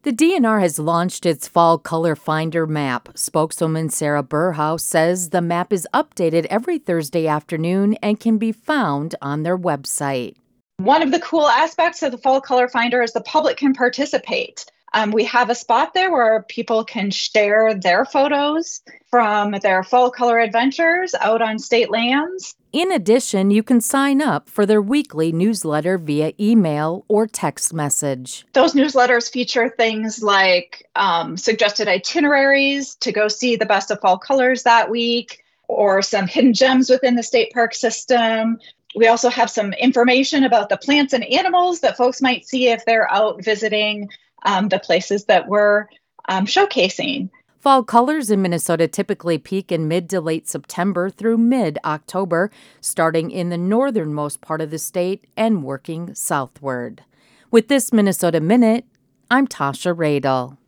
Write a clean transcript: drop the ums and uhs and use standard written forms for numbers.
The DNR has launched its Fall Color Finder map. Spokeswoman Sarah Burhouse says the map is updated every Thursday afternoon and can be found on their website. One of the cool aspects of the Fall Color Finder is the public can participate. We have a spot there where people can share their photos from their fall color adventures out on state lands. In addition, you can sign up for their weekly newsletter via email or text message. Those newsletters feature things like suggested itineraries to go see the best of fall colors that week, or some hidden gems within the state park system. We also have some information about the plants and animals that folks might see if they're out visiting the places that we're showcasing. Fall colors in Minnesota typically peak in mid to late September through mid-October, starting in the northernmost part of the state and working southward. With this Minnesota Minute, I'm Tasha Radel.